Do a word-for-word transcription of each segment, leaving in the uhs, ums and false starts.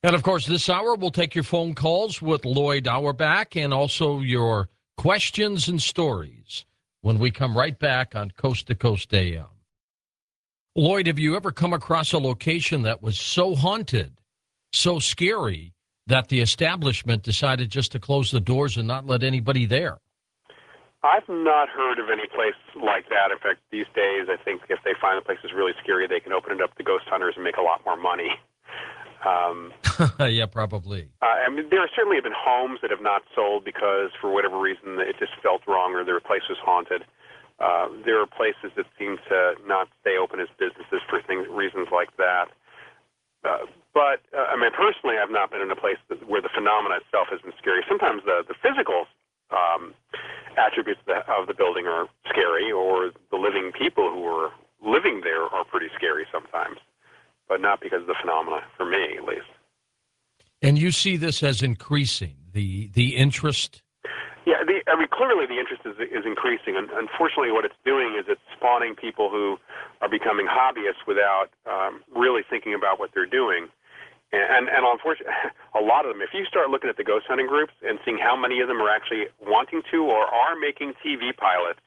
And, of course, this hour we'll take your phone calls with Lloyd Auerbach and also your questions and stories when we come right back on Coast to Coast A M. Lloyd, have you ever come across a location that was so haunted, so scary, that the establishment decided just to close the doors and not let anybody there? I've not heard of any place like that. In fact, these days, I think if they find the place is really scary, they can open it up to ghost hunters and make a lot more money. Um, yeah, probably. Uh, I mean, there certainly have been homes that have not sold because, for whatever reason, it just felt wrong or their place was haunted. Uh, there are places that seem to not stay open as businesses for things, reasons like that. Uh, but, uh, I mean, personally, I've not been in a place that, where the phenomena itself has been scary. Sometimes the, the physical um, attributes of the, of the building are scary, or the living people who are living there are pretty scary sometimes, but not because of the phenomena, for me at least. And you see this as increasing, the the interest? Yeah, the, I mean, clearly the interest is, is increasing, and unfortunately what it's doing is it's spawning people who are becoming hobbyists without um, really thinking about what they're doing. And, and, and unfortunately, a lot of them, if you start looking at the ghost hunting groups and seeing how many of them are actually wanting to or are making T V pilots,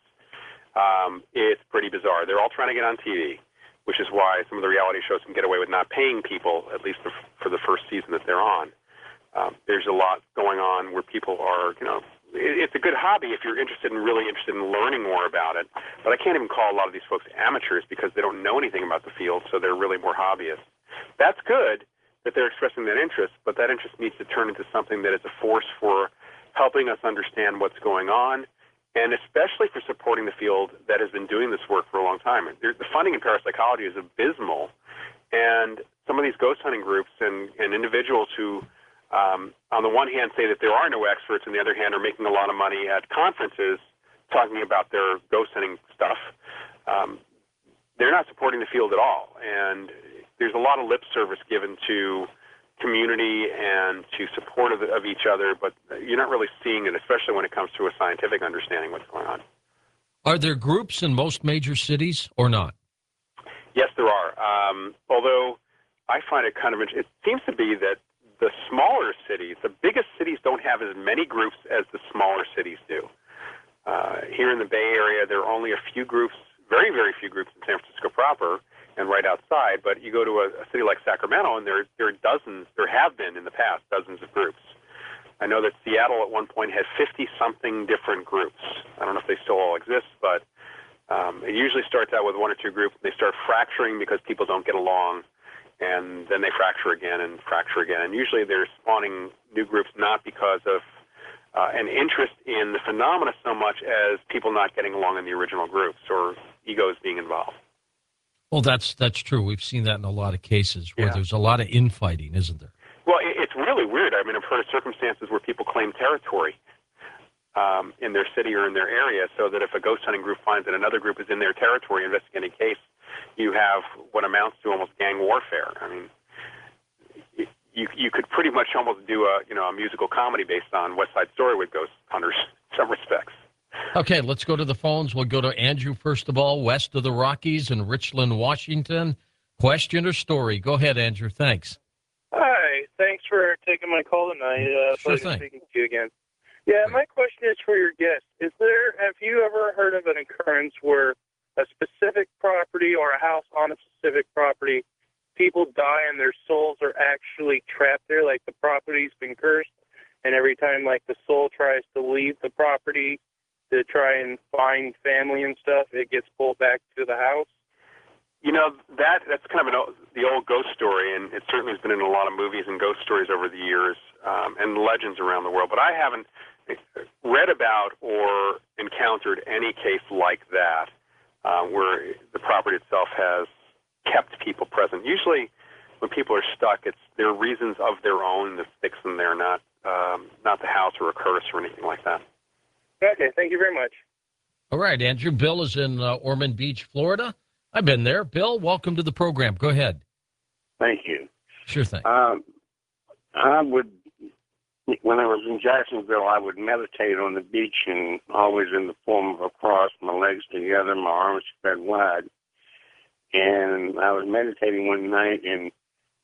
um, it's pretty bizarre. They're all trying to get on T V, which is why some of the reality shows can get away with not paying people, at least for, for the first season that they're on. Um, there's a lot going on where people are, you know, it, it's a good hobby if you're interested and really interested in learning more about it. But I can't even call a lot of these folks amateurs because they don't know anything about the field, so they're really more hobbyists. That's good that they're expressing that interest, but that interest needs to turn into something that is a force for helping us understand what's going on, and especially for supporting the field that has been doing this work for a long time. The funding in parapsychology is abysmal, and some of these ghost hunting groups and, and individuals who, um, on the one hand, say that there are no experts, and the other hand are making a lot of money at conferences talking about their ghost hunting stuff, um, they're not supporting the field at all. And there's a lot of lip service given to community and to support of, of each other, but you're not really seeing it, especially when it comes to a scientific understanding of what's going on. Are there groups in most major cities or not? Yes, there are. Um, although I find it kind of interesting. It seems to be that the smaller cities, the biggest cities don't have as many groups as the smaller cities do. Uh, here in the Bay Area, there are only a few groups, very, very few groups in San Francisco proper and right outside, but you go to a, a city like Sacramento, and there, there are dozens, there have been in the past, dozens of groups. I know that Seattle at one point had fifty-something different groups. I don't know if they still all exist, but um, it usually starts out with one or two groups, and they start fracturing because people don't get along, and then they fracture again and fracture again. And usually they're spawning new groups not because of uh, an interest in the phenomena so much as people not getting along in the original groups or egos being involved. Well, that's that's true. We've seen that in a lot of cases where Yeah. there's a lot of infighting, isn't there? Well, it, it's really weird. I mean, I've heard of circumstances where people claim territory um, in their city or in their area, so that if a ghost hunting group finds that another group is in their territory investigating a case, you have what amounts to almost gang warfare. I mean, you you could pretty much almost do a you know a musical comedy based on West Side Story with ghost hunters in some respects. Okay, let's go to the phones. We'll go to Andrew, first of all, west of the Rockies in Richland, Washington. Question or story? Go ahead, Andrew. Thanks. Hi. Thanks for taking my call tonight. Uh, Sure pleasure thing. speaking to you again. Yeah, my question is for your guest. Is there, have you ever heard of an occurrence where a specific property or a house on a specific property, people die and their souls are actually trapped there, like the property's been cursed, and every time, like, the soul tries to leave the property to try and find family and stuff, it gets pulled back to the house? You know, that that's kind of an old, the old ghost story, and it certainly has been in a lot of movies and ghost stories over the years um, and legends around the world. But I haven't read about or encountered any case like that uh, where the property itself has kept people present. Usually when people are stuck, it's there are reasons of their own that sticks them there, not, um, not the house or a curse or anything like that. Okay, thank you very much. All right, Andrew. Bill is in uh, Ormond Beach, Florida. I've been there. Bill, welcome to the program. Go ahead. Thank you. Sure thing. Um, I would, when I was in Jacksonville, I would meditate on the beach and always in the form of a cross, my legs together, my arms spread wide. And I was meditating one night, and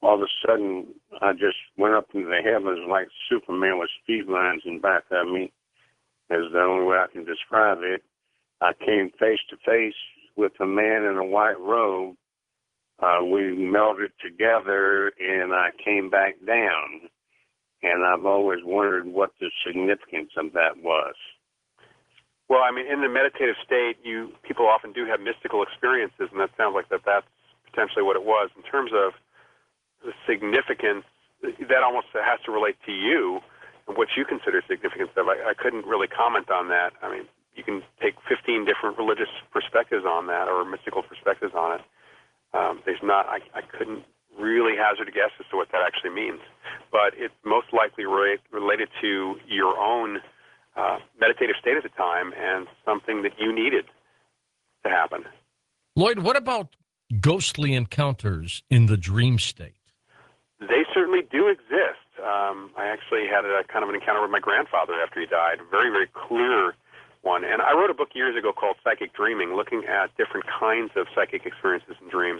all of a sudden, I just went up into the heavens like Superman with speed lines in back of me. Is the only way I can describe it. I came face to face with a man in a white robe. Uh, we melded together, and I came back down. And I've always wondered what the significance of that was. Well, I mean, in the meditative state, you people often do have mystical experiences, and that sounds like that that's potentially what it was. In terms of the significance, that almost has to relate to you and what you consider significance of. I, I couldn't really comment on that. I mean, you can take fifteen different religious perspectives on that or mystical perspectives on it. Um, there's not, I, I couldn't really hazard a guess as to what that actually means. But it's most likely re- related to your own uh, meditative state at the time and something that you needed to happen. Lloyd, what about ghostly encounters in the dream state? They certainly do exist. Um, I actually had a kind of an encounter with my grandfather after he died, a very, very clear one. And I wrote a book years ago called Psychic Dreaming, looking at different kinds of psychic experiences and dreams.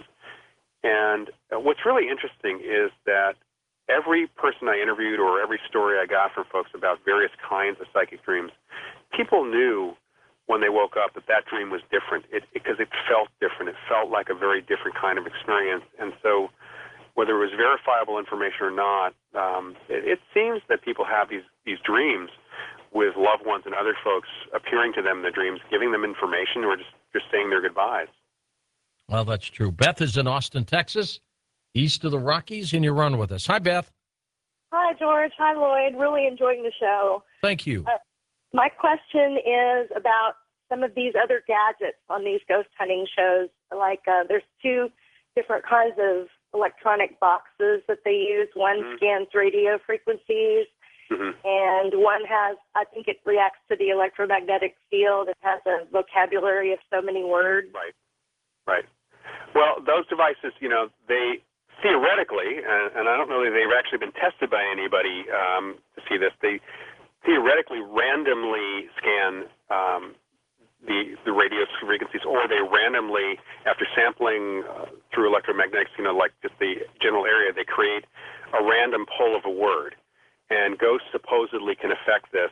And what's really interesting is that every person I interviewed or every story I got from folks about various kinds of psychic dreams, people knew when they woke up that that dream was different it, because it felt different. It felt like a very different kind of experience. And so whether it was verifiable information or not, um, it, it seems that people have these, these dreams with loved ones and other folks appearing to them in the dreams, giving them information or just, just saying their goodbyes. Well, that's true. Beth is in Austin, Texas, east of the Rockies, and you're on with us. Hi, Beth. Hi, George. Hi, Lloyd. Really enjoying the show. Thank you. Uh, my question is about some of these other gadgets on these ghost hunting shows. Like uh, there's two different kinds of electronic boxes that they use. One mm-hmm. scans radio frequencies, mm-hmm. and one has, I think it reacts to the electromagnetic field. It has a vocabulary of so many words. Right, right. Well, those devices, you know, they theoretically, and, and I don't know that they've actually been tested by anybody um, to see this, they theoretically randomly scan um, the, the radio frequencies, or they randomly, after sampling uh, through electromagnetics, you know, like just the general area, they create a random pull of a word. And ghosts supposedly can affect this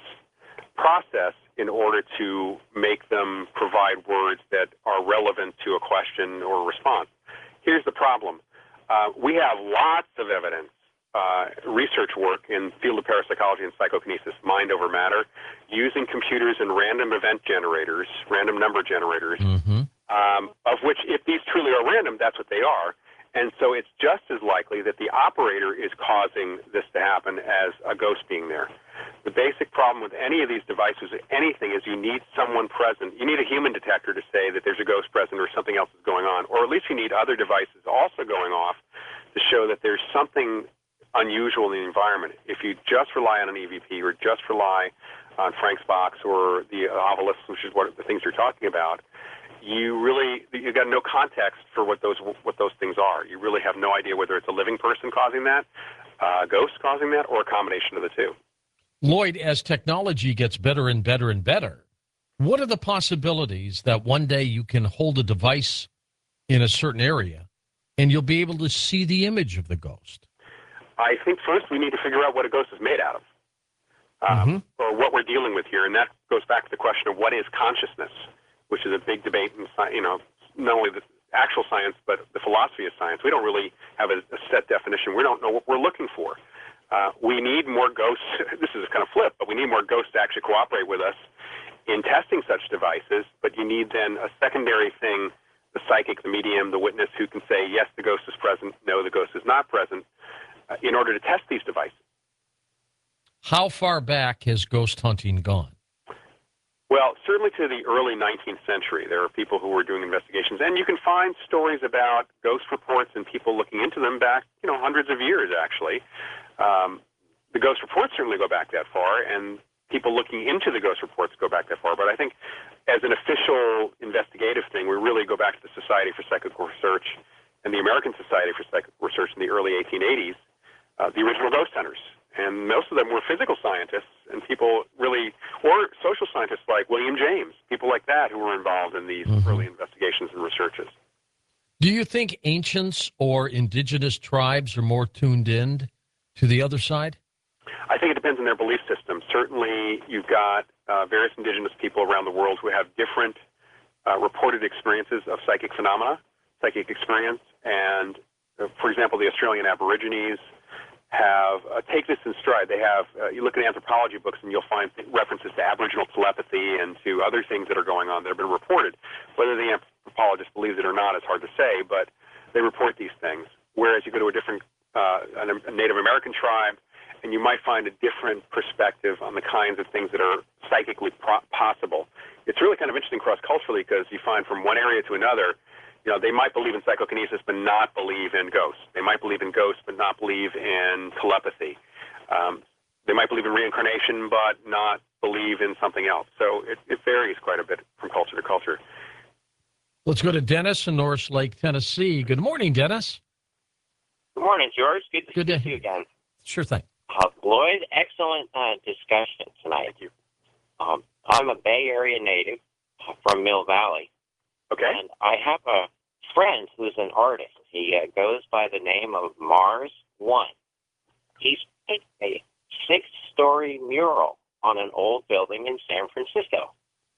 process in order to make them provide words that are relevant to a question or a response. Here's the problem. Uh, we have lots of evidence, uh, research work in field of parapsychology and psychokinesis, mind over matter, using computers and random event generators, random number generators, mm-hmm. um, of which, if these truly are random, that's what they are. And so it's just as likely that the operator is causing this to happen as a ghost being there. The basic problem with any of these devices, anything, is you need someone present. You need a human detector to say that there's a ghost present or something else is going on, or at least you need other devices also going off to show that there's something unusual in the environment. If you just rely on an E V P or just rely on Frank's box or the Ovilus, which is what the things you're talking about, you really, you've got no context for what those what those things are. You really have no idea whether it's a living person causing that, a ghost causing that, or a combination of the two. Lloyd, as technology gets better and better and better, what are the possibilities that one day you can hold a device in a certain area and you'll be able to see the image of the ghost? I think first we need to figure out what a ghost is made out of, um, mm-hmm. or what we're dealing with here, and that goes back to the question of what is consciousness, which is a big debate in, you know, not only the actual science, but the philosophy of science. We don't really have a, a set definition. We don't know what we're looking for. Uh, we need more ghosts. This is kind of flip, but we need more ghosts to actually cooperate with us in testing such devices. But you need then a secondary thing, the psychic, the medium, the witness, who can say, yes, the ghost is present, no, the ghost is not present, uh, in order to test these devices. How far back has ghost hunting gone? Well, certainly to the early nineteenth century, there are people who were doing investigations, and you can find stories about ghost reports and people looking into them back, you know, hundreds of years, actually. Um, the ghost reports certainly go back that far, and people looking into the ghost reports go back that far. But I think as an official investigative thing, we really go back to the Society for Psychical Research and the American Society for Psychical Research in the early eighteen eighties, uh, the original ghost hunters. And most of them were physical scientists and people really, or social scientists like William James, people like that who were involved in these mm-hmm. early investigations and researches. Do you think ancients or indigenous tribes are more tuned in to the other side? I think it depends on their belief system. Certainly, you've got uh, various indigenous people around the world who have different uh, reported experiences of psychic phenomena, psychic experience. And, uh, for example, the Australian Aborigines have, uh, take this in stride. They have, uh, you look at anthropology books and you'll find references to Aboriginal telepathy and to other things that are going on that have been reported. Whether the anthropologist believes it or not is hard to say, but they report these things. Whereas you go to a different, uh, a Native American tribe, and you might find a different perspective on the kinds of things that are psychically pro- possible. It's really kind of interesting cross-culturally because you find from one area to another, you know, they might believe in psychokinesis but not believe in ghosts. They might believe in ghosts but not believe in telepathy. Um, they might believe in reincarnation but not believe in something else. So it, it varies quite a bit from culture to culture. Let's go to Dennis in Norris Lake, Tennessee. Good morning, Dennis. Good morning, George. Good to Good see to- you again. Sure thing. Uh, Lloyd, excellent uh, discussion tonight. Thank you. Um, I'm a Bay Area native uh, from Mill Valley, Okay. and I have a friend who's an artist. He uh, goes by the name of Mars One. He's painted a six-story mural on an old building in San Francisco.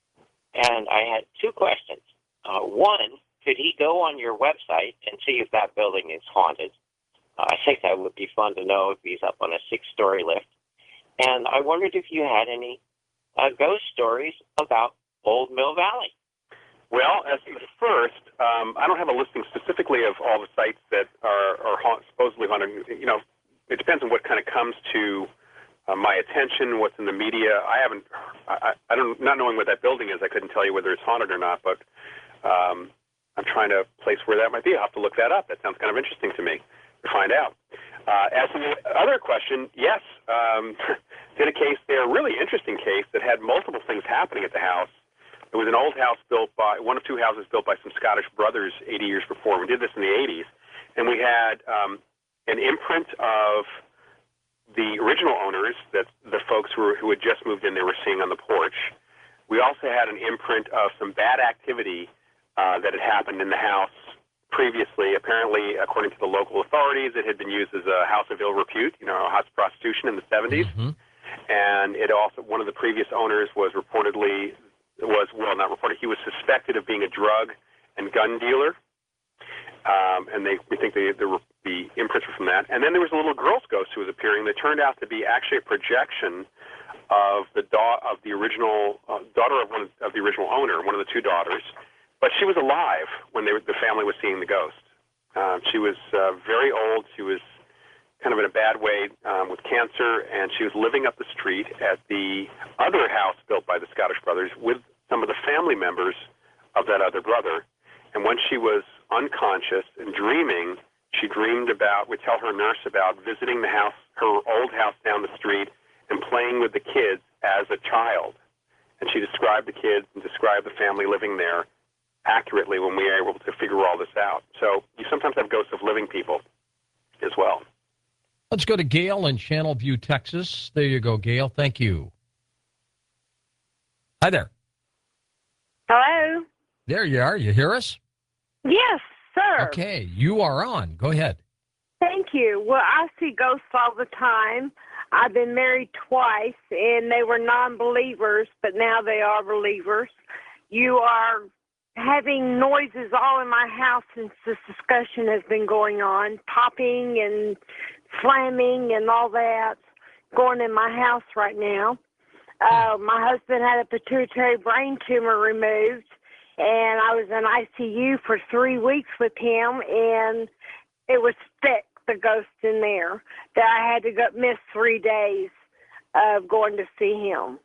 And I had two questions. Uh, one, could he go on your website and see if that building is haunted? Uh, I think that would be fun to know if he's up on a six-story lift. And I wondered if you had any uh, ghost stories about Old Mill Valley. Well, as to the first, um, I don't have a listing specifically of all the sites that are, are haunt, supposedly haunted. You know, it depends on what kind of comes to uh, my attention, what's in the media. I haven't, I, I don't, not knowing what that building is, I couldn't tell you whether it's haunted or not, but um, I'm trying to place where that might be. I'll have to look that up. That sounds kind of interesting to me to find out. Uh, as to the other question, yes, um, did a case there, a really interesting case that had multiple things happening at the house. It was an old house built by, one of two houses built by some Scottish brothers eighty years before. We did this in the eighties, and we had um, an imprint of the original owners, that the folks who, were, who had just moved in, they were seeing on the porch. We also had an imprint of some bad activity uh, that had happened in the house previously. Apparently, according to the local authorities, it had been used as a house of ill repute, you know, a house of prostitution in the seventies. Mm-hmm. And it also, one of the previous owners was reportedly, was, well, not reported, he was suspected of being a drug and gun dealer. Um, and they, we think they, the, the imprints were from that. And then there was a little girl's ghost who was appearing that turned out to be actually a projection of the da- of the original uh, daughter of one of, of the original owner, one of the two daughters. But she was alive when they were, the family was seeing the ghost. Uh, she was uh, very old. She was kind of in a bad way um, with cancer, and she was living up the street at the other house built by the Scottish brothers with some of the family members of that other brother. And when she was unconscious and dreaming, she dreamed about, we tell her nurse about visiting the house, her old house down the street, and playing with the kids as a child. And she described the kids and described the family living there accurately when we were able to figure all this out. So you sometimes have ghosts of living people as well. Let's go to Gail in Channelview, Texas. There you go, Gail. Thank you. Hi there. Hello? There you are. You hear us? Yes, sir. Okay, you are on. Go ahead. Thank you. Well, I see ghosts all the time. I've been married twice, and they were non-believers, but now they are believers. You are having noises all in my house since this discussion has been going on, popping and slamming and all that going in my house right now. Uh, my husband had a pituitary brain tumor removed, and I was in I C U for three weeks with him, and it was thick, the ghost in there, that I had to go miss three days of going to see him.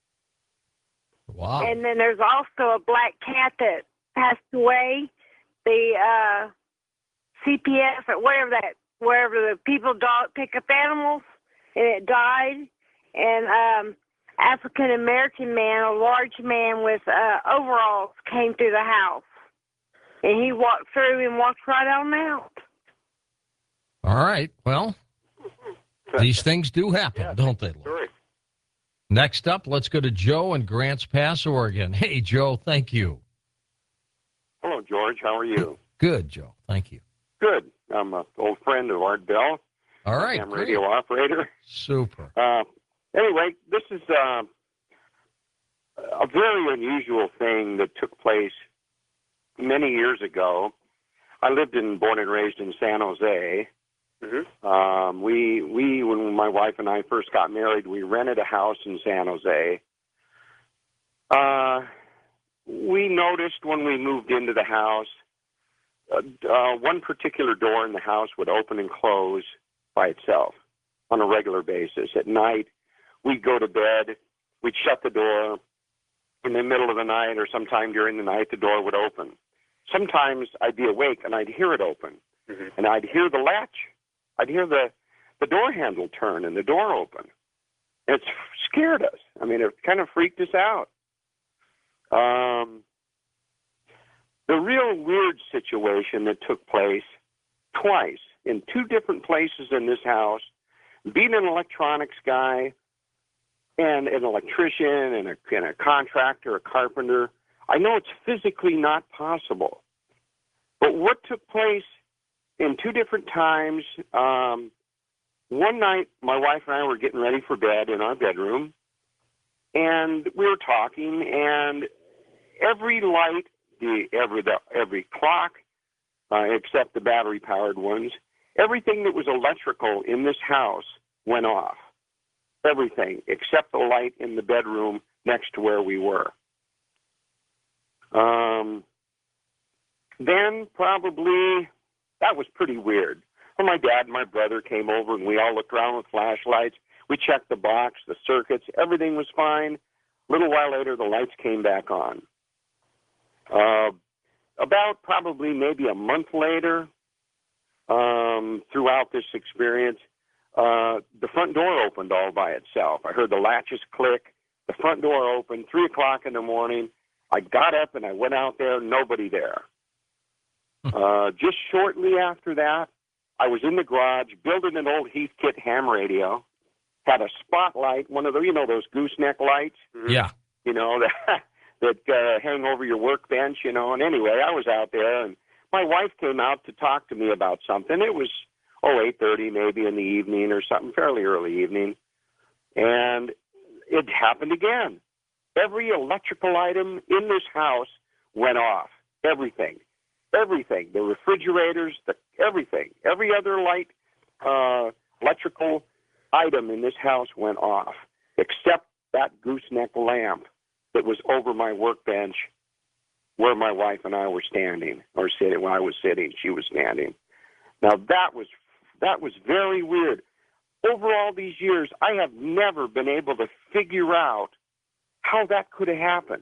Wow. And then there's also a black cat that passed away. The uh, C P F, or whatever that, wherever the people dog pick up animals, and it died. And um, African American man, a large man with uh, overalls, came through the house, and he walked through and walked right on out. All right. Well, these things do happen, Yeah, don't they? Sorry. Next up, let's go to Joe in Grants Pass, Oregon. Hey, Joe, thank you. Hello, George. How are you? Good, Joe. Thank you. Good. I'm an old friend of Art Bell. All right. I'm a great. radio operator. Super. Uh, anyway, this is uh, a very unusual thing that took place many years ago. I lived and born and raised in San Jose. Mm-hmm. Um, we we when my wife and I first got married, we rented a house in San Jose. Uh, we noticed when we moved into the house, uh, uh, one particular door in the house would open and close by itself on a regular basis. At night, we'd go to bed, we'd shut the door. In the middle of the night or sometime during the night, the door would open. Sometimes I'd be awake and I'd hear it open, Mm-hmm. and I'd hear the latch. I'd hear the, the door handle turn and the door open. It scared us. I mean, it kind of freaked us out. Um, the real weird situation that took place twice in two different places in this house, being an electronics guy and an electrician and a, and a contractor, a carpenter, I know it's physically not possible. But what took place in two different times, um, one night my wife and I were getting ready for bed in our bedroom, and we were talking, and every light, the every the, every clock, uh, except the battery-powered ones, everything that was electrical in this house went off. Everything except the light in the bedroom next to where we were. Um, then probably that was pretty weird. Well, my dad and my brother came over, and we all looked around with flashlights. We checked the box, the circuits, everything was fine. A little while later, the lights came back on. Uh, about probably maybe a month later, um, throughout this experience, uh, the front door opened all by itself. I heard the latches click. The front door opened, three o'clock in the morning. I got up and I went out there, nobody there. Uh, just shortly after that, I was in the garage building an old Heathkit ham radio, had a spotlight, one of the, you know, those gooseneck lights, Yeah. you know, that, that uh, hang over your workbench, you know. And anyway, I was out there, and my wife came out to talk to me about something. It was, oh, eight thirty maybe in the evening or something, fairly early evening. And it happened again. Every electrical item in this house went off. Everything. Everything. The refrigerators, the everything. Every other light, uh, electrical item in this house went off, except that gooseneck lamp that was over my workbench where my wife and I were standing, or sitting. When I was sitting, she was standing. Now, that was that was very weird. Over all these years, I have never been able to figure out how that could have happened.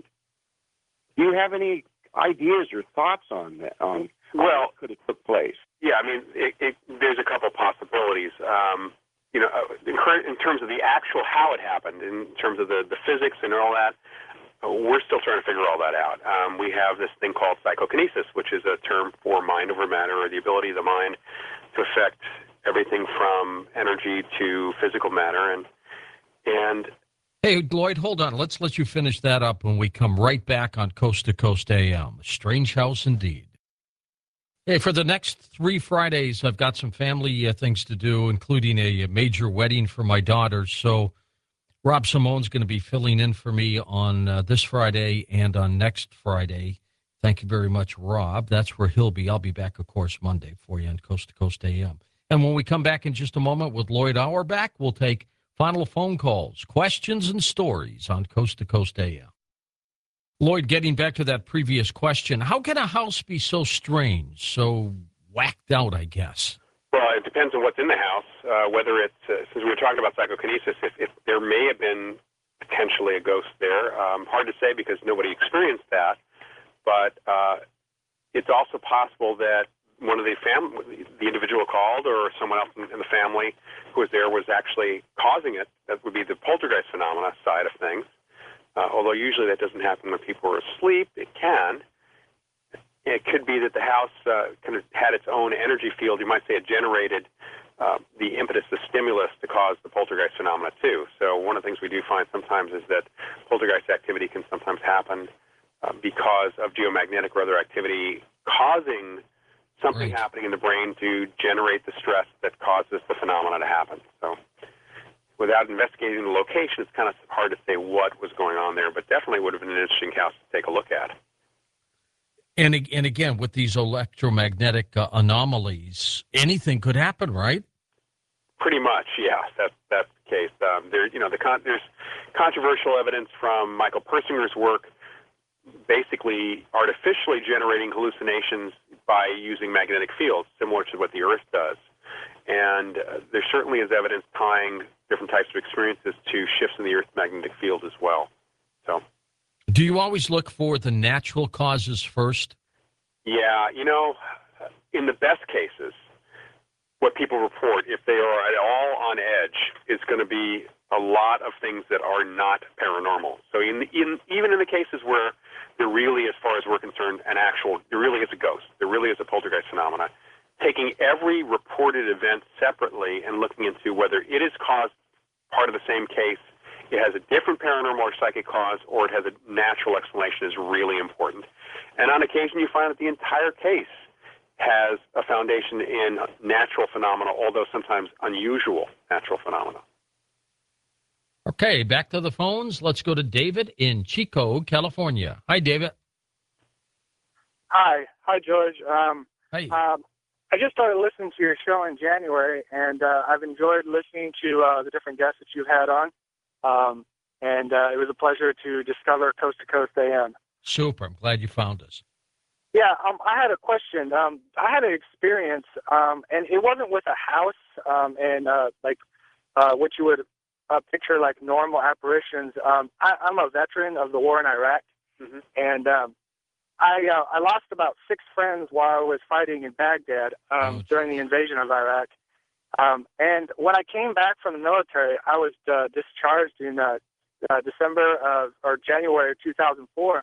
Do you have any ideas or thoughts on that? On Well, how that could have took place? Yeah, I mean, it, it, there's a couple possibilities. Um, you know, uh, in, in terms of the actual how it happened, in terms of the, the physics and all that, uh, we're still trying to figure all that out. Um, we have this thing called psychokinesis, which is a term for mind over matter, or the ability of the mind to affect everything from energy to physical matter. And and Hey, Lloyd, hold on. Let's let you finish that up when we come right back on Coast to Coast A M. Strange house indeed. Hey, for the next three Fridays, I've got some family uh, things to do, including a, a major wedding for my daughter. So Rob Simone's going to be filling in for me on uh, this Friday and on next Friday. Thank you very much, Rob. That's where he'll be. I'll be back, of course, Monday for you on Coast to Coast A M. And when we come back in just a moment with Lloyd Auerbach, we'll take final phone calls, questions, and stories on Coast to Coast A M. Lloyd, getting back to that previous question, how can a house be so strange, so whacked out, I guess? Well, it depends on what's in the house, uh, whether it's, uh, since we were talking about psychokinesis, if, if there may have been potentially a ghost there. Um, hard to say because nobody experienced that, but uh, it's also possible that one of the fam- the individual called or someone else in the family who was there was actually causing it. That would be the poltergeist phenomena side of things. Uh, although usually that doesn't happen when people are asleep. It can. It could be that the house uh, kind of had its own energy field. You might say it generated uh, the impetus, the stimulus to cause the poltergeist phenomena too. So one of the things we do find sometimes is that poltergeist activity can sometimes happen uh, because of geomagnetic or other activity causing something Right. happening in the brain to generate the stress that causes the phenomena to happen. So without investigating the location, it's kind of hard to say what was going on there, but definitely would have been an interesting house to take a look at. And, ag- and again, with these electromagnetic uh, anomalies, anything could happen, right? Pretty much, yeah. That's that's the case. Um, there, you know, the con- there's controversial evidence from Michael Persinger's work, basically artificially generating hallucinations by using magnetic fields, similar to what the Earth does. And uh, there certainly is evidence tying different types of experiences to shifts in the Earth's magnetic field as well. So, Do you always look for the natural causes first? yeah, you know, in the best cases, what people report, if they are at all on edge, is going to be a lot of things that are not paranormal. So in, in even in the cases where there really, as far as we're concerned, an actual, there really is a ghost, there really is a poltergeist phenomena, taking every reported event separately and looking into whether it is caused part of the same case, it has a different paranormal or psychic cause, or it has a natural explanation is really important. And on occasion you find that the entire case has a foundation in natural phenomena, although sometimes unusual natural phenomena. Okay, back to the phones. Let's go to David in Chico, California. Hi, David. Hi. Hi, George. Um, Hey. um, I just started listening to your show in January, and uh, I've enjoyed listening to uh, the different guests that you've had on. Um, and uh, it was a pleasure to discover Coast to Coast A M. Super. I'm glad you found us. Yeah, um, I had a question. Um, I had an experience, um, and it wasn't with a house um, and uh, like uh, what you would uh, picture like normal apparitions. Um, I, I'm a veteran of the war in Iraq, Mm-hmm. and um, I uh, I lost about six friends while I was fighting in Baghdad um, Oh, during the invasion of Iraq. Um, and when I came back from the military, I was uh, discharged in uh, uh, December of, or January of two thousand four.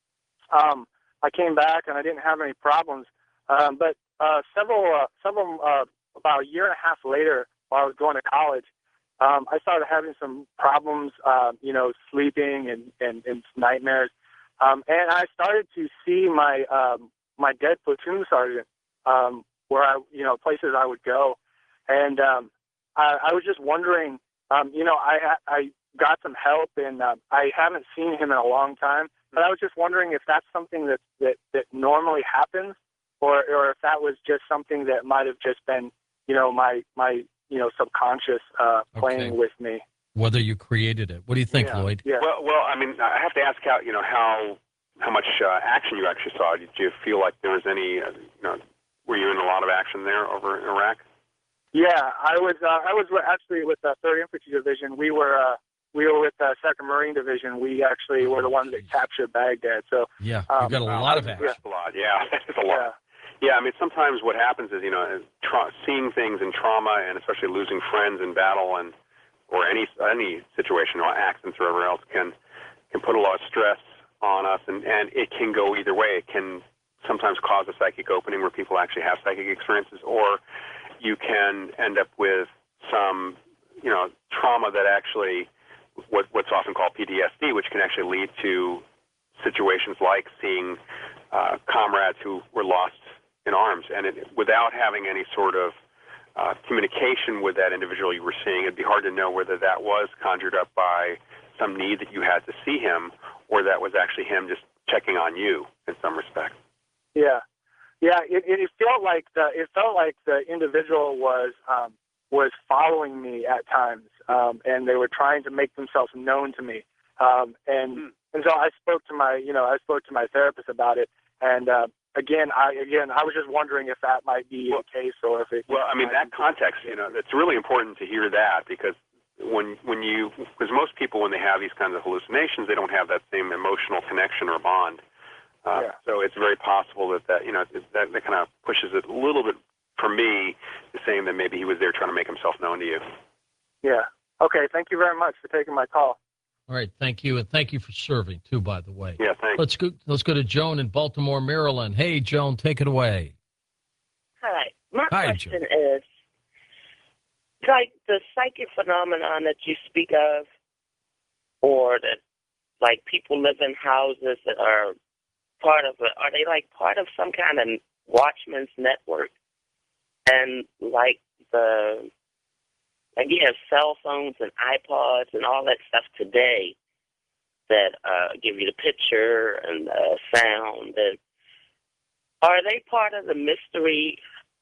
Um, I came back and I didn't have any problems. Um, but uh, several, uh, several, uh, about a year and a half later, while I was going to college, um, I started having some problems, uh, you know, sleeping and, and, and nightmares. Um, and I started to see my um, my dead platoon sergeant um, where I, you know, places I would go, and um, I, I was just wondering, um, you know, I I got some help, and uh, I haven't seen him in a long time. But I was just wondering if that's something that that, that normally happens, or or if that was just something that might have just been, you know, my my you know subconscious uh, playing Okay. with me. Whether you created it. What do you think, Yeah. Lloyd? Yeah. Well, well, I mean, I have to ask how you know how how much uh, action you actually saw. Did you feel like there was any, uh, you know, were you in a lot of action there over in Iraq? Yeah, I was. Uh, I was actually with the Third Infantry Division. We were. Uh, we were with the Second Marine Division. We actually were the ones that captured Baghdad. So. Yeah, Um, you've got a Wow, lot of that's action. a lot. Yeah, that's a lot. Yeah. Yeah, I mean, sometimes what happens is, you know, tra- seeing things in trauma, and especially losing friends in battle, and or any any situation or accidents or whatever else can can put a lot of stress on us, and, and it can go either way. It can sometimes cause a psychic opening where people actually have psychic experiences, or you can end up with some, you know, trauma that actually what what's often called P T S D, which can actually lead to situations like seeing uh, comrades who were lost in arms, and it, without having any sort of uh, communication with that individual you were seeing, it'd be hard to know whether that was conjured up by some need that you had to see him, or that was actually him just checking on you in some respect. Yeah, yeah. It, it felt like the it felt like the individual was um, was following me at times, um, and they were trying to make themselves known to me. Um, and Hmm. and so I spoke to my you know I spoke to my therapist about it. And uh, again, I again I was just wondering if that might be Well- the case, or if it. Well, I mean, that context, you know, it's really important to hear that, because when when you, because most people, when they have these kinds of hallucinations, they don't have that same emotional connection or bond. Uh, Yeah. So it's very possible that that, you know, that, that kind of pushes it a little bit, for me, to saying that maybe he was there trying to make himself known to you. Yeah. Okay. Thank you very much for taking my call. All right, thank you, and thank you for serving too, by the way. Yeah, thanks. Let's go. Let's go to Joan in Baltimore, Maryland. Hey, Joan, take it away. Hi. My Hi, question is, like the psychic phenomenon that you speak of, or that like people live in houses that are part of it, are they like part of some kind of Watchmen's Network, and like the like you have cell phones and iPods and all that stuff today that uh, give you the picture and the sound. And are they part of the mystery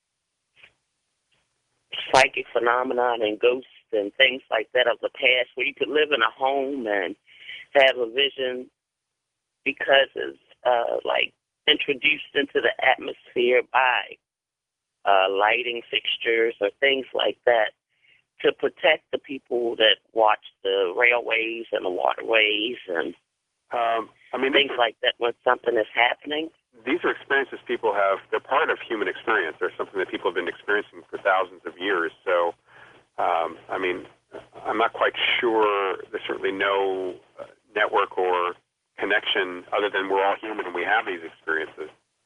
psychic phenomenon and ghosts and things like that of the past, where you could live in a home and have a vision because it's uh, like introduced into the atmosphere by uh, lighting fixtures or things like that to protect the people that watch the railways and the waterways and Um, I mean, things these are, like that when something is happening? these are experiences people have. They're part of human experience. They're something that people have been experiencing for thousands of years. So, um, I mean, I'm not quite sure. There's certainly no uh, network or connection other than we're all human and we have these experiences.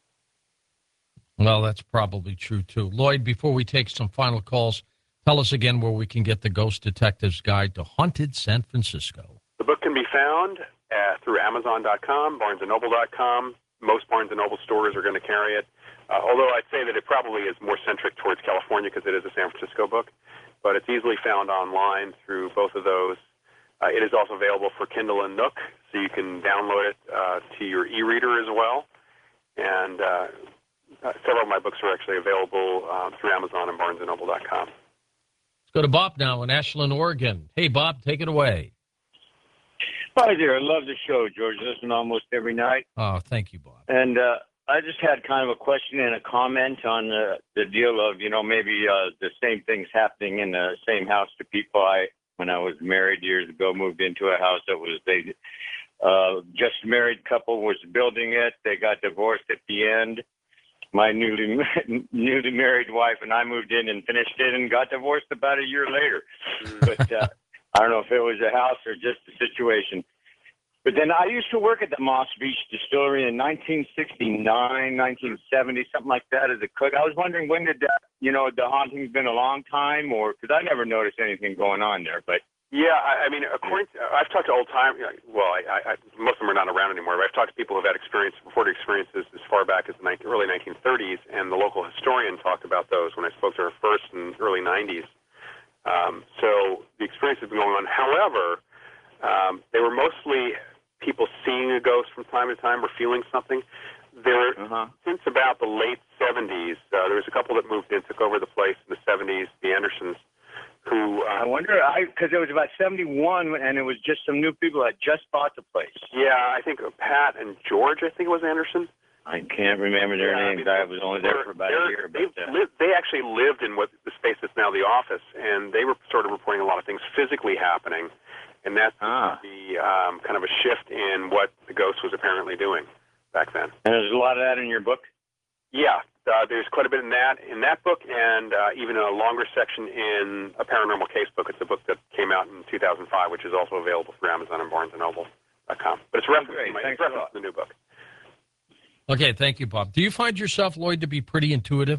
Well, that's probably true, too. Lloyd, before we take some final calls, tell us again where we can get the Ghost Detective's Guide to Haunted San Francisco. The book can be found uh, through Amazon dot com, Barnes and Noble dot com. Most Barnes and Noble stores are going to carry it, uh, although I'd say that it probably is more centric towards California because it is a San Francisco book. But it's easily found online through both of those. Uh, it is also available for Kindle and Nook, so you can download it uh, to your e-reader as well. And uh, uh, several of my books are actually available uh, through Amazon and Barnes and Noble dot com. Let's go to Bob now in Ashland, Oregon. Hey, Bob, take it away. Hi there. I love the show, George. Listen almost every night. Oh, thank you, Bob. And uh, I just had kind of a question and a comment on uh, the deal of, you know, maybe uh, the same things happening in the same house to people. I, when I was married years ago, moved into a house that was, they uh, just married couple was building it. They got divorced at the end. My newly newly married wife and I moved in and finished it and got divorced about a year later. But uh, I don't know if it was a house or just a situation. But then I used to work at the Moss Beach Distillery in nineteen sixty-nine, nineteen seventy, something like that as a cook. I was wondering when did that, you know, the haunting's been a long time or, because I never noticed anything going on there. But Yeah, I, I mean, according to, I've talked to old time. Well, I, I, most of them are not around anymore. But I've talked to people who've had experience, reported experiences as far back as the nineteen, early nineteen thirties, and the local historian talked about those when I spoke to her first in the early nineties. Um, so the experience has been going on. However, um, they were mostly people seeing a ghost from time to time or feeling something. There, uh-huh. Since about the late seventies, uh, there was a couple that moved in, took over the place in the seventies, the Andersons. Who, uh, I wonder, I because it was about seventy-one, and it was just some new people that just bought the place. Yeah, I think Pat and George, I think it was Anderson. I can't remember their yeah, names. I, mean, I was only there for about a year. But, uh, lived, they actually lived in what the space that's now the office, and they were sort of reporting a lot of things physically happening, and that's ah. the um, kind of a shift in what the ghost was apparently doing back then. And there's a lot of that in your book? Yeah. Uh, there's quite a bit in that in that book, and uh, even a longer section in a paranormal case book. It's a book that came out in two thousand five, which is also available through Amazon and Barnes and Noble dot com. But it's referenced in my, it's referenced in the new book. Okay, thank you, Bob. Do you find yourself, Lloyd, to be pretty intuitive?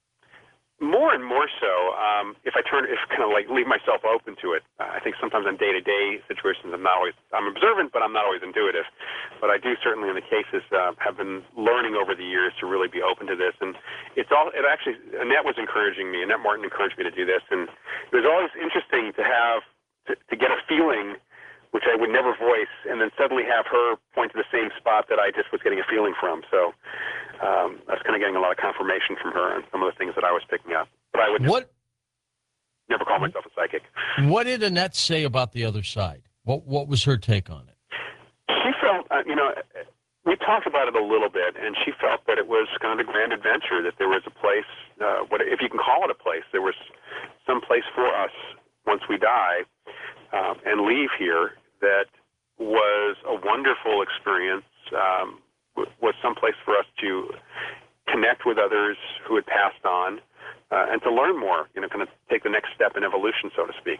More and more so. Um, if I turn, if kind of like leave myself open to it, uh, I think sometimes in day-to-day situations, I'm not always, I'm observant, but I'm not always intuitive. But I do certainly in the cases uh, have been learning over the years to really be open to this. And it's all, it actually, Annette was encouraging me, Annette Martin encouraged me to do this. And it was always interesting to have, to, to get a feeling, which I would never voice, and then suddenly have her point to the same spot that I just was getting a feeling from. So um, I was kind of getting a lot of confirmation from her on some of the things that I was picking up. But I would never, what? never call myself a psychic. What did Annette say about the other side? What What was her take on it? She felt, uh, you know, we talked about it a little bit, and she felt that it was kind of a grand adventure, that there was a place, uh, what if you can call it a place, there was some place for us once we die uh, and leave here that was a wonderful experience, um, was some place for us to connect with others who had passed on uh, and to learn more, you know, kind of take the next step in evolution, so to speak.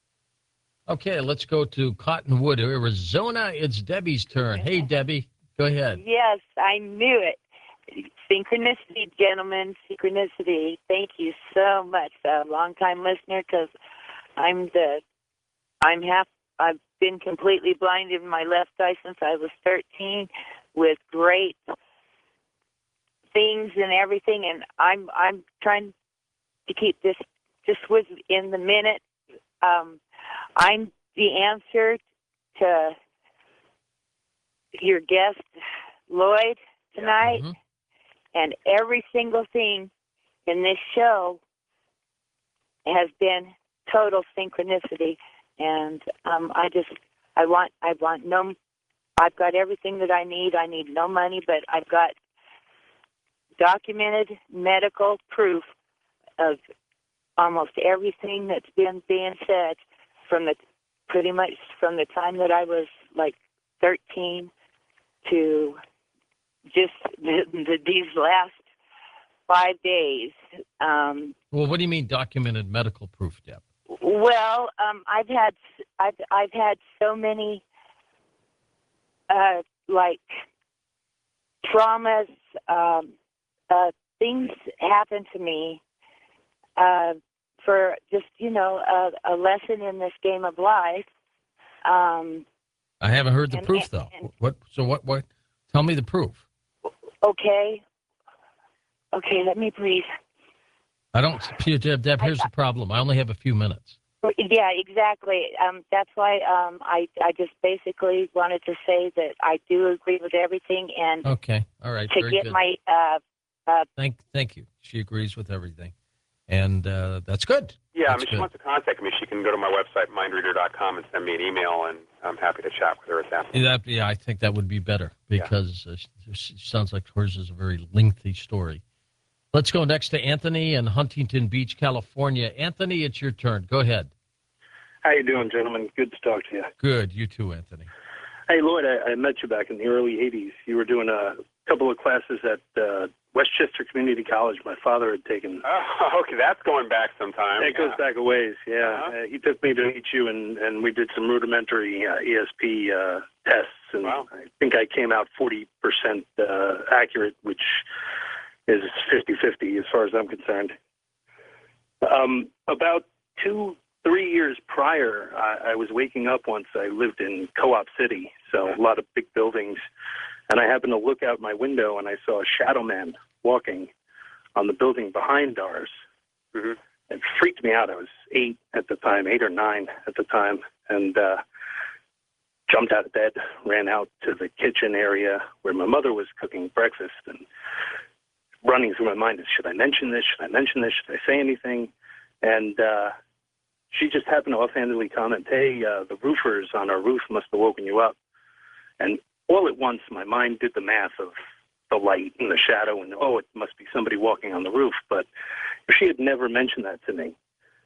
Okay, let's go to Cottonwood, Arizona. It's Debbie's turn. Hey, Debbie, go ahead. Yes, I knew it. Synchronicity, gentlemen, synchronicity. Thank you so much. A long-time listener, because I'm the, I'm half, I've been completely blind in my left eye since I was thirteen with great things and everything, and I'm I'm trying to keep this just within the minute. Um, I'm the answer to your guest, Lloyd, tonight, Mm-hmm. and every single thing in this show has been total synchronicity. And um, I just, I want, I want no, I've got everything that I need. I need no money, but I've got documented medical proof of almost everything that's been being said from the, pretty much from the time that I was like thirteen to just the, the, these last five days. Um, Well, what do you mean documented medical proof, Deb? Well, um, I've had I've I've had so many uh, like traumas, um, uh, things happen to me uh, for just you know a, a lesson in this game of life. Um, I haven't heard the and, proof and, though. and, What? So what? What? Tell me the proof. okay, okay, let me breathe. I don't. Deb, Deb, here's the problem. I only have a few minutes. Yeah, exactly. Um, that's why um, I I just basically wanted to say that I do agree with everything, and Okay. All right. to Very get good. my uh, uh, Thank. Thank you. She agrees with everything, and uh, that's good. Yeah, That's I mean, she good. wants to contact me. She can go to my website, mind reader dot com, and send me an email, and I'm happy to chat with her at that point. Yeah, that, yeah, I think that would be better because uh, it sounds like hers is a very lengthy story. Let's go next to Anthony in Huntington Beach, California. Anthony, it's your turn. Go ahead. How you doing, gentlemen? Good to talk to you. Good. You too, Anthony. Hey, Lloyd, I, I met you back in the early eighties. You were doing a couple of classes at uh, Westchester Community College. My father had taken. Oh, okay, that's going back some time. It goes back a ways, yeah. Uh-huh. Uh, he took me to meet you, and, and we did some rudimentary uh, E S P uh, tests, and Wow. I think I came out forty percent uh, accurate, which is fifty-fifty as far as I'm concerned. Um, about two, three years prior, I, I was waking up once. I lived in Co-op City, so a lot of big buildings, and I happened to look out my window, and I saw a shadow man walking on the building behind ours. Mm-hmm. It freaked me out. I was eight at the time, eight or nine at the time, and uh, jumped out of bed, ran out to the kitchen area where my mother was cooking breakfast, and running through my mind is, should I mention this? Should I mention this? Should I say anything? And uh, she just happened to offhandedly comment, hey, uh, the roofers on our roof must have woken you up. And all at once, my mind did the math of the light and the shadow, and, oh, it must be somebody walking on the roof. But if she had never mentioned that to me,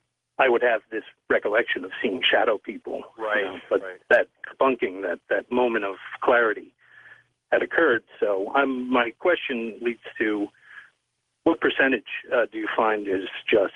I would have this recollection of seeing shadow people. Right, you know, but right. that debunking, that, that moment of clarity had occurred. So I'm, my question leads to, what percentage uh, do you find is just,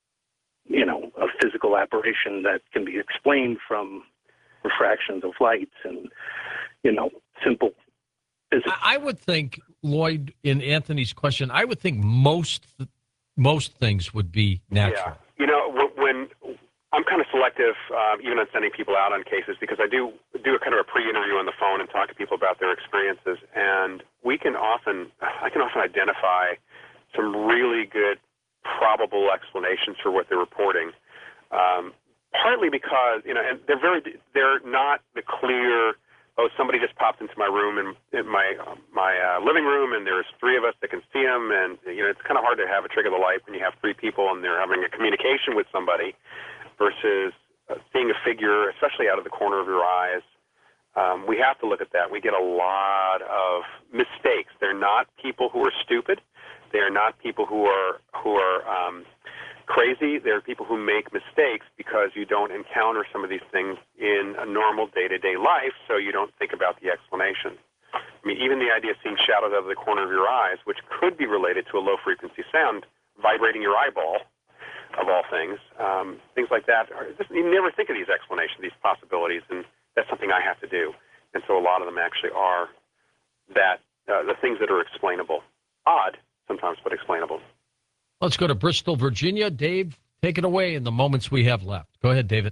you know, a physical apparition that can be explained from refractions of lights and, you know, simple physics? I, I would think, Lloyd, in Anthony's question, I would think most most things would be natural. Yeah. You know, wh- when I'm kind of selective, uh, even on sending people out on cases, because I do do a kind of a pre-interview on the phone and talk to people about their experiences, and we can often, I can often identify some really good probable explanations for what they're reporting. Um, partly because, you know, and they're very, they're not the clear, oh, somebody just popped into my room and in my uh, my uh, living room, and there's three of us that can see them, and you know, it's kind of hard to have a trigger the light when you have three people and they're having a communication with somebody, versus uh, seeing a figure, especially out of the corner of your eyes. Um, we have to look at that. We get a lot of mistakes. They're not people who are stupid. They are not people who are who are um, crazy. They're people who make mistakes because you don't encounter some of these things in a normal day-to-day life, so you don't think about the explanation. I mean, even the idea of seeing shadows out of the corner of your eyes, which could be related to a low-frequency sound vibrating your eyeball, of all things, um, things like that. Are, just, you never think of these explanations, these possibilities, and that's something I have to do. And so a lot of them actually are that uh, the things that are explainable. Odd sometimes, but explainable. Let's go to Bristol, Virginia. Dave, take it away in the moments we have left. Go ahead, David.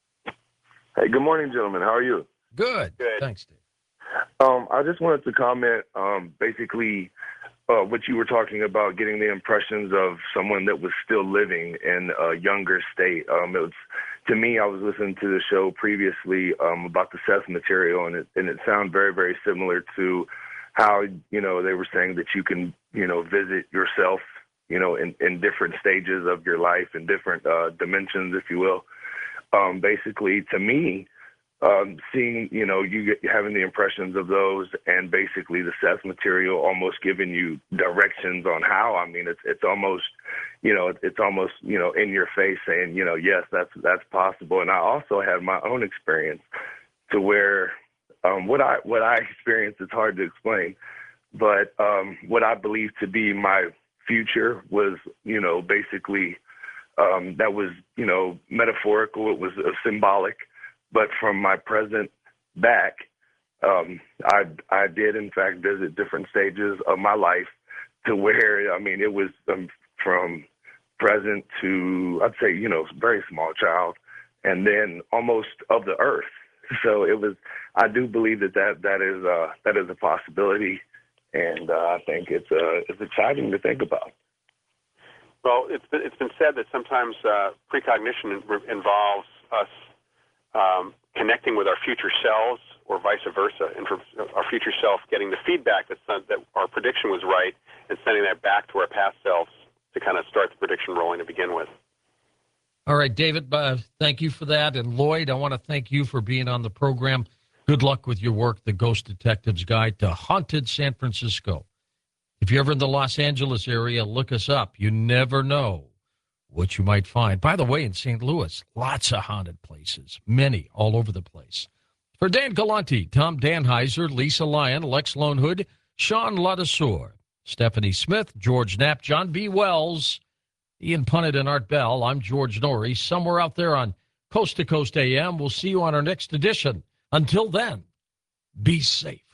Hey, good morning, gentlemen. How are you? Good. Good. Thanks, Dave. Um, I just wanted to comment, um, basically, uh, what you were talking about, getting the impressions of someone that was still living in a younger state. Um, it was, to me, I was listening to the show previously um, about the Seth material, and it, and it sounded very, very similar to how, you know, they were saying that you can, you know, visit yourself, you know, in, in different stages of your life, in different uh, dimensions, if you will. Um, basically, to me, um, seeing, you know, you get, having the impressions of those, and basically the Seth material almost giving you directions on how. I mean, it's it's almost, you know, it's almost, you know, in your face saying, you know, yes, that's that's possible. And I also had my own experience to where um, what I what I experienced is hard to explain, but um, what I believe to be my future was, you know, basically. Um, that was, you know, metaphorical. It was uh, symbolic. But from my present back, um, I, I did, in fact, visit different stages of my life to where, I mean, it was um, from present to, I'd say, you know, very small child, and then almost of the earth. So it was, I do believe that that, that, is, uh, that is a possibility, and uh, I think it's, uh, it's exciting to think about. Well, it's been, it's been said that sometimes uh, precognition involves us um, connecting with our future selves, or vice versa, and for our future self getting the feedback that that our prediction was right, and sending that back to our past selves to kind of start the prediction rolling to begin with. All right, David, uh, thank you for that. And Lloyd, I want to thank you for being on the program. Good luck with your work, The Ghost Detective's Guide to Haunted San Francisco. If you're ever in the Los Angeles area, look us up. You never know what you might find. By the way, in Saint Louis, lots of haunted places, many all over the place. For Dan Galante, Tom Danheiser, Lisa Lyon, Lex Lonehood, Sean Ladesseur, Stephanie Smith, George Knapp, John B. Wells, Ian Punnett, and Art Bell, I'm George Norrie. Somewhere out there on Coast to Coast A M. We'll see you on our next edition. Until then, be safe.